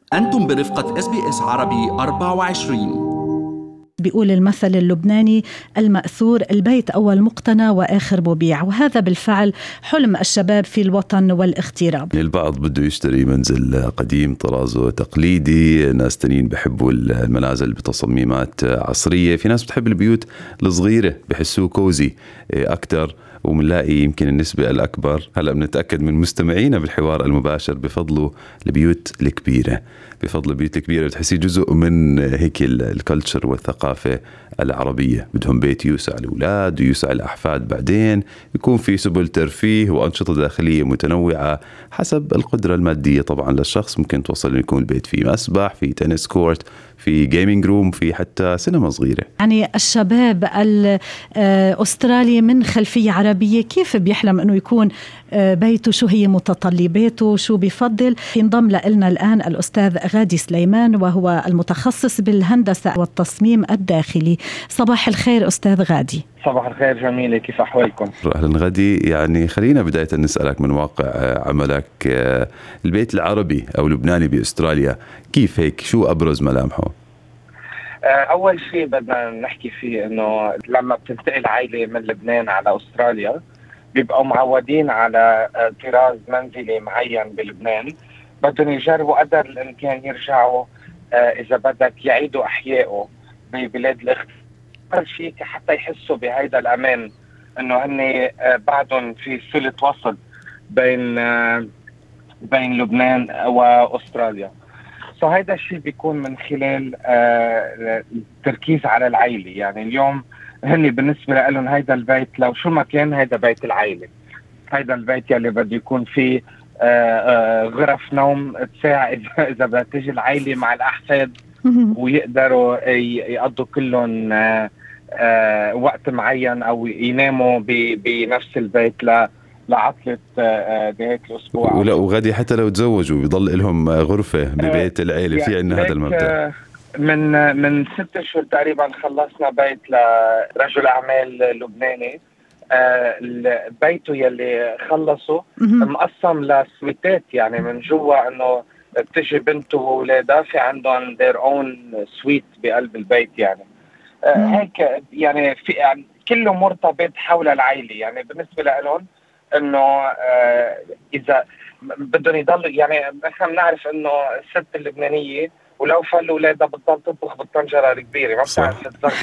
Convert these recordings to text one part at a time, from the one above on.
أنتم برفقة SBS عربي 24. بيقول المثل اللبناني المأثور: البيت أول مقتنى وآخر مبيع، وهذا بالفعل حلم الشباب في الوطن والاغتراب. البعض بده يشتري منزل قديم طرازه تقليدي، ناس تانيين بحبوا المنازل بتصميمات عصرية، في ناس بتحب البيوت الصغيرة بحسوه كوزي أكتر، ومنلاقي يمكن النسبة الأكبر هلأ بنتأكد من مستمعينا بالحوار المباشر بفضلوا البيوت الكبيرة، بفضل البيوت الكبيرة بتحسي جزء من هيك الكالتشر والثقافة العربية. بدهم بيت يوسع الأولاد ويوسع الأحفاد، بعدين يكون في سبل ترفيه وأنشطة داخلية متنوعة حسب القدرة المادية طبعا للشخص. ممكن توصل أن يكون البيت فيه مسبح، في تنس كورت، في جيمينج روم، في حتى سينما صغيرة. يعني الشباب الأسترالي من خلفية عربية كيف بيحلم أنه يكون بيته؟ شو هي متطلباته؟ شو بيفضل؟ ينضم لنا الآن الأستاذ غادي سليمان، وهو المتخصص بالهندسة والتصميم الداخلي. صباح الخير أستاذ غادي. صباح الخير جميلة، كيف أحوالكم؟ أهلا غادي. يعني خلينا بداية نسألك من واقع عملك، البيت العربي أو لبناني بأستراليا كيف هيك؟ شو أبرز ملامحه؟ أول شيء بدنا نحكي فيه إنه لما بتنتقل عائلة من لبنان على أستراليا بيبقوا معودين على طراز منزلي معين بلبنان، بدهم يجربوا قدر الإمكان يرجعوا إذا بدك يعيدوا أحيائه ببلاد الأخت. أول شيء حتى يحسوا بهيدا الأمان إنه هن بعدهم في صلة وصل بين لبنان وأستراليا. هيدا الشيء بيكون من خلال التركيز على العائلة. يعني اليوم هني بالنسبة لهم هيدا البيت لو شو ما كان هيدا بيت العائلة، هيدا البيت يلي بده يكون فيه غرف نوم تساعد إذا بدها تيجي العائلة مع الأحفاد ويقدروا يقضوا كلهم وقت معين أو يناموا بنفس البيت لعطلة نهاية الأسبوع. وغادي حتى لو تزوجوا بيضل لهم غرفة ببيت العيلة. في عندنا هذا المبدأ. من 6 أشهر تقريبا خلصنا بيت لرجل أعمال لبناني. بيته يلي خلصه مقسم لسويتات، يعني من جوا انه بتجي بنته وولادها في عندهم their own suite بقلب البيت. يعني هيك يعني في يعني كله مرتبط حول العائلة. يعني بالنسبة لهم انه اذا بدهم يضلوا، يعني نحن بنعرف انه الست اللبنانية ولو فل ولادها بتضل تطبخ بالطنجرة الكبيرة، ما بتعرف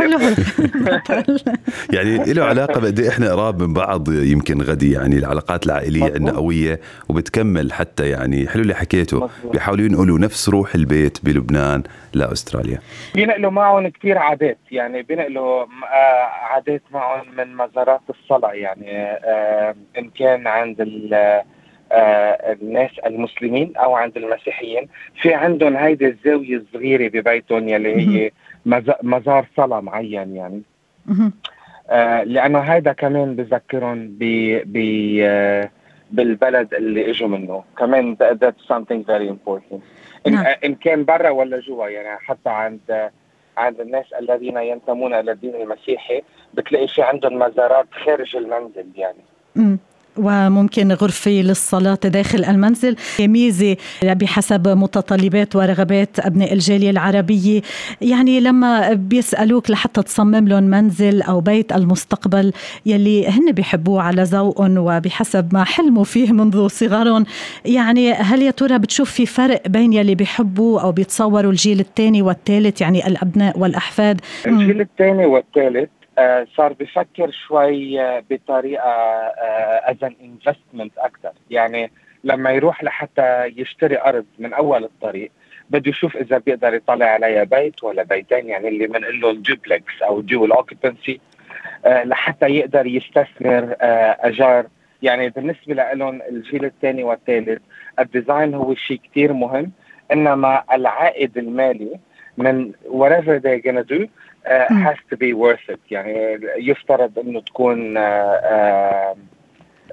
يعني له علاقة بقد ايه احنا قراب من بعض. يمكن غدي يعني العلاقات العائلية عندنا قوية وبتكمل حتى. يعني حلو اللي حكيته، بيحاولوا ينقلوا نفس روح البيت بلبنان لأستراليا. بينقلوا معهم كتير عادات، يعني بينقلوا عادات معهم من مزارات الصلاة. يعني إن كان عند الناس المسلمين أو عند المسيحيين، في عندهم هيدي الزاوية الصغيرة ببيتهم يلي هي مزار صلاة معين. يعني لأنه هيدا كمان بذكرهم بالبلد اللي اجوا منه كمان. that's something very important. إن كان برا ولا جوا. يعني حتى عند الناس الذين ينتمون إلى الدين المسيحي بتلاقي في عندهم مزارات خارج المنزل. يعني وممكن غرفة للصلاة داخل المنزل. ميزة بحسب متطلبات ورغبات أبناء الجالية العربية. يعني لما بيسألوك لحتى تصمم لهم منزل أو بيت المستقبل يلي هن بيحبوه على ذوقهم وبحسب ما حلموا فيه منذ صغرهم، يعني هل يا ترى بتشوف في فرق بين يلي بيحبوا أو بيتصوروا الجيل الثاني والثالث، يعني الأبناء والأحفاد؟ الجيل الثاني والثالث صار بفكر شوي بطريقة as an investment أكثر. يعني لما يروح لحتى يشتري أرض من أول الطريق بده يشوف إذا بيقدر يطلع عليها بيت ولا بيتين، يعني اللي بنقول له الدوبلكس أو dual occupancy، لحتى يقدر يستثمر أجار. يعني بالنسبة لهم الجيل الثاني والثالث الديزاين هو شيء كتير مهم، إنما العائد المالي من whatever they're gonna do has to be worth it. يعني يفترض انه تكون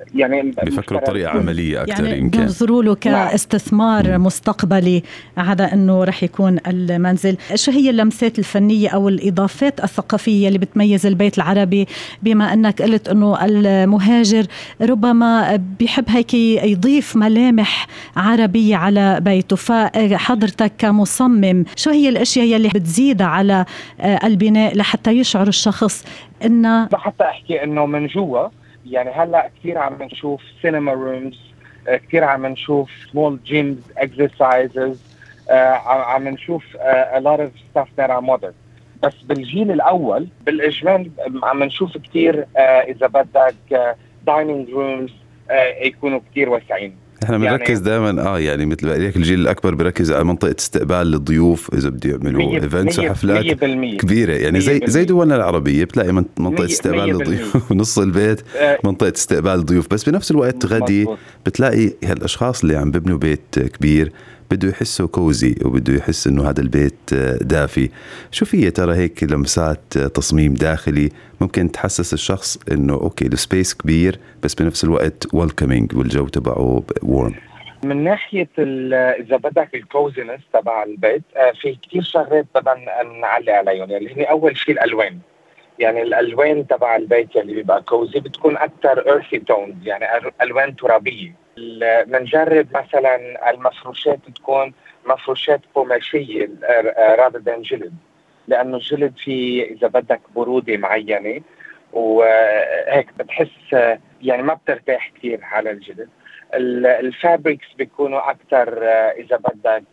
يعني بيفكروا بطريقة عملية أكثر، يعني يمكن بينظروا له كاستثمار مستقبلي على أنه رح يكون المنزل. شو هي اللمسات الفنية أو الإضافات الثقافية اللي بتميز البيت العربي، بما أنك قلت أنه المهاجر ربما بيحب هيك يضيف ملامح عربية على بيته، فحضرتك كمصمم شو هي الأشياء اللي بتزيد على البناء لحتى يشعر الشخص إنه حتى أحكي إنه من جوا؟ يعني هلا كثير عم نشوف سينما رومز، كثير عم نشوف سمول جيمز اكسرسايزز، عم نشوف a lot of stuff that are modern. بس بالجيل الاول بالاجمال عم نشوف كثير اذا بدك دايننج رومز يكونوا كثير واسعين. احنا بنركز دائما يعني مثل بقولك الجيل الاكبر بيركز على منطقه استقبال للضيوف اذا بده يعملوا ايفنتس وحفلات كبيره، يعني زي دولنا العربيه بتلاقي منطقه استقبال للضيوف ونص البيت منطقه استقبال الضيوف. بس بنفس الوقت غدي بتلاقي هالاشخاص اللي عم ببنوا بيت كبير بده يحسوا كوزي وبده يحس انه هذا البيت دافي. شو في ترى هيك لمسات تصميم داخلي ممكن تحسس الشخص انه اوكي السبيس كبير بس بنفس الوقت ويلكمينج والجو تبعه وورم؟ من ناحيه اذا بدك الكوزينس تبع البيت، في كثير شغلات بدنا نعلي عليهم. يعني هي اول شيء الالوان، يعني الالوان تبع البيت اللي بيبقى كوزي بتكون اكثر ايرثي تونز، يعني الوان ترابيه. بنجرب مثلا المفروشات تكون مفروشات قماشيه rather than جلد، لانه الجلد فيه اذا بدك بروده معينه وهيك بتحس يعني ما بترتاح كثير على الجلد. الفابريكس بيكونوا اكثر اذا بدك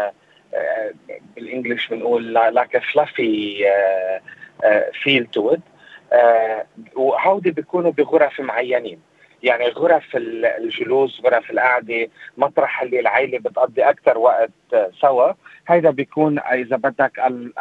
بالانجلش بنقول like a fluffy feel to it. وهودي بيكونوا بغرف معينين، يعني غرف الجلوس، غرف القعدة، مطرح اللي العائلة بتقضي أكتر وقت سوا. هيدا بيكون إذا بدك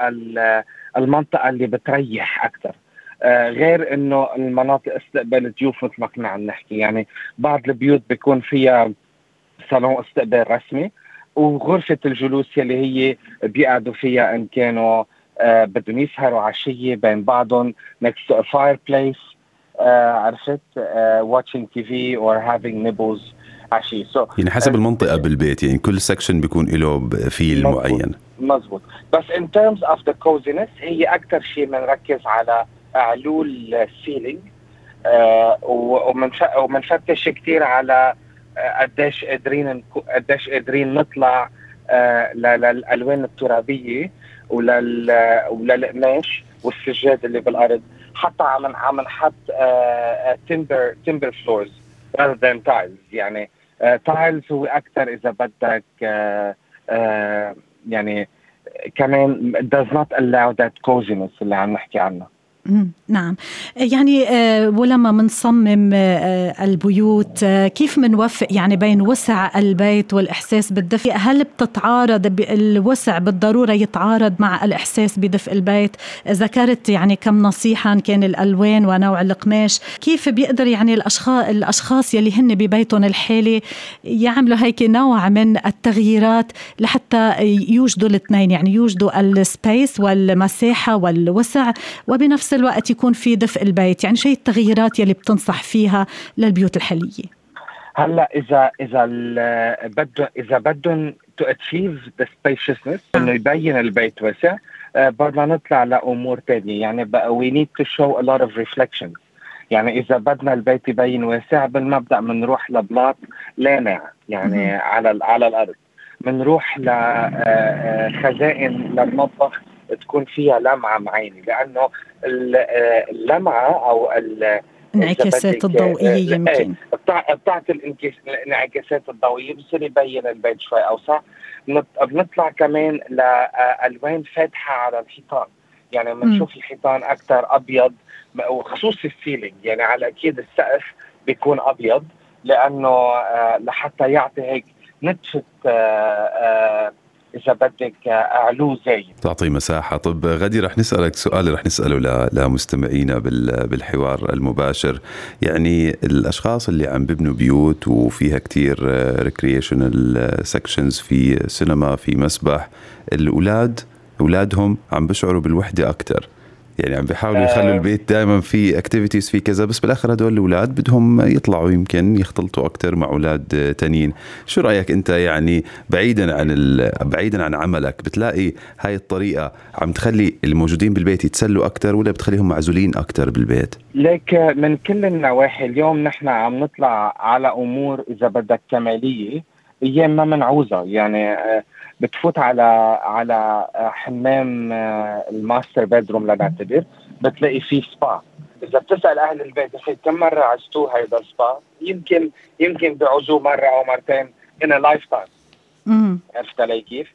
المنطقة اللي بتريح أكتر، غير إنه المناطق استقبال الضيوف مثل ما كنا عم نحكي. يعني بعض البيوت بيكون فيها صالون استقبال رسمي وغرفة الجلوس يلي هي بيقعدوا فيها إن كانوا بدهم يسهروا عشية بين بعضهم next to a fireplace، عرفت watching TV or having nibbles عشي. يعني حسب المنطقة بالبيت، يعني كل سكشن بيكون له فيل معين. مزبوط. بس in terms of the coziness هي أكتر شيء بنركز على علول السيلينج، ومنفتش كتير على قديش قادرين نطلع للألوان الترابية وللقماش والسجاد اللي بالأرض. حتى عم نحط timber floors rather than tiles. يعني tiles هو أكتر إذا بدك يعني كمان does not allow that coziness اللي عم نحكي عنه. نعم. يعني ولما منصمم البيوت كيف منوفق يعني بين وسع البيت والإحساس بالدفء؟ هل بتتعارض الوسع بالضرورة يتعارض مع الإحساس بدفء البيت؟ ذكرت يعني كم نصيحة كان الألوان ونوع القماش، كيف بيقدر يعني الأشخاص يلي هن ببيتهم الحالي يعملوا هيك نوع من التغييرات لحتى يوجدوا الاثنين، يعني يوجدوا السبيس والمساحة والوسع وبنفس الوقت يكون في دفء البيت؟ يعني شيء التغييرات يلي بتنصح فيها للبيوت الحالية؟ هلا إذا بدهم to achieve the spaciousness إنه يبين البيت واسع، بدنا نطلع لأمور تانية. يعني we need to show a lot of reflections. يعني إذا بدنا البيت يبين واسع بالمبدأ منروح لبلاط لامع يعني على الأرض، منروح لخزائن للمطبخ تكون فيها لمعة معينة، لأنه اللمعة أو الانعكاسات الضوئية يمكن بتاعت الانعكاسات الضوئية بصير يبين البيت شوي أوسع. بنطلع كمان لألوان فاتحة على الحيطان، يعني بنشوف الحيطان أكتر أبيض، وخصوصي السيلينج. يعني على أكيد السقف بيكون أبيض لأنه لحتى يعطي هيك نتفة إذا بدك أعلو زي تعطي مساحة. طب غادي رح نسألك سؤال رح نسأله لمستمعينا بالحوار المباشر. يعني الأشخاص اللي عم ببنوا بيوت وفيها كتير ريكريشنال سكشنز، في سينما، في مسبح، أولادهم عم بشعروا بالوحدة أكتر يعني عم بيحاولوا يخلوا البيت دائما في اكتيفيتيز في كذا، بس بالاخر هدول الاولاد بدهم يطلعوا يمكن يختلطوا اكثر مع اولاد تانيين. شو رايك انت يعني بعيدا عن عملك، بتلاقي هاي الطريقه عم تخلي الموجودين بالبيت يتسلوا اكثر ولا بتخليهم معزولين اكثر بالبيت؟ ليك من كل النواحي اليوم نحن عم نطلع على امور اذا بدك كماليه ايام ما منعوزها. يعني بتفوت على حمام الماستر بيدروم لنعتبر، بتلاقي فيه سبا. اذا بتسال اهل البيت كم مره عزتوه هيدا السبا، يمكن بعزوه مره او مرتين in a lifetime. عرفت علي كيف؟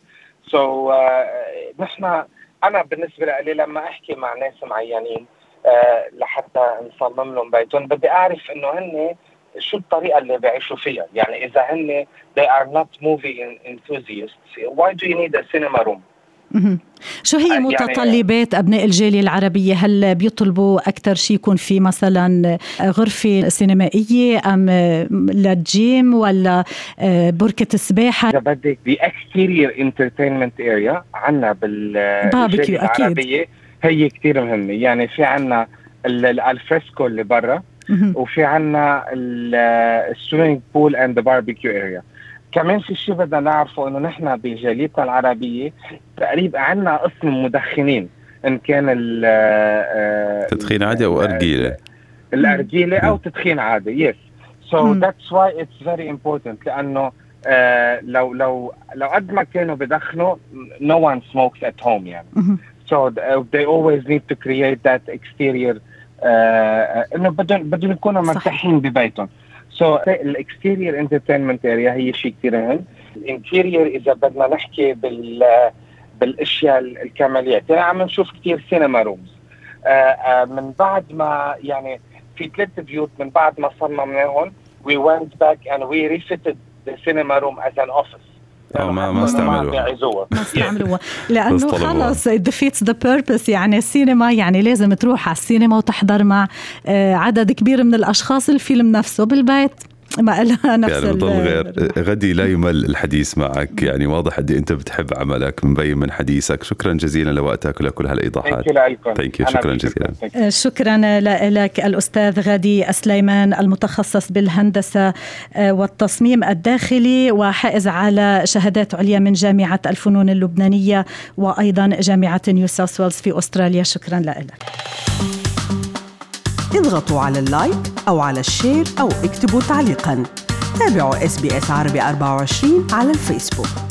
نحن انا بالنسبه لي لما احكي مع ناس معينين لحتى نصمم لهم بيتهم، بدي اعرف انه هن شو الطريقة اللي بيعيشوا فيها. يعني إذا هن they are not movie enthusiasts, why do you need a cinema room؟ شو هي متطلبات أبناء الجالية العربية؟ هل بيطلبوا أكتر شيء يكون في مثلا غرفة سينمائية أم للجيم ولا بركة السباحة؟ إذا بدك the exterior entertainment area عنا بالجالية العربية هي كتير مهمة. يعني في عنا الفريسكو اللي برا، وفي عنا السويمينج بول اند باربيكيو اريا. كمان في شيء بدنا نعرفه انه نحن بجاليتنا العربيه تقريبا عنا قسم مدخنين، ان كان تدخين عادي او ارجيله، الارجيله او تدخين عادي. يس سو ذاتس واي اتس فيري امبورتنت، لانه لو قد ما كانوا بدخنوا no one smokes at home يعني. so they always need to create that exterior انه بدهم يكونوا مرتاحين ببيتهم. الاكستيرير انترتينمنت اريا هي شيء كثير مهم. الانتيرير اذا بدنا نحكي بالاشياء الكماليات، يعني عم نشوف كثير سينما رومز من بعد ما يعني في 3 بيوت من بعد ما صممناهم we went back and we refitted the cinema room as an office. ما استعملوها لأنه خلص it defeats the purpose. يعني السينما يعني لازم تروح على السينما وتحضر مع عدد كبير من الأشخاص الفيلم نفسه. بالبيت ما لها نفس يعني غير. غدي لا يمل الحديث معك، يعني واضح قد انت بتحب عملك مبين من حديثك. شكرا جزيلا لوقتك ولكل هالايضاحات. شكرا جزيلا. شكرا لك الأستاذ غادي السليمان، المتخصص بالهندسة والتصميم الداخلي وحائز على شهادات عليا من جامعة الفنون اللبنانية وأيضا جامعة نيو ساوث ويلز في أستراليا. شكرا لك. اضغطوا على اللايك أو على الشير أو اكتبوا تعليقاً. تابعوا SBS عربي 24 على الفيسبوك.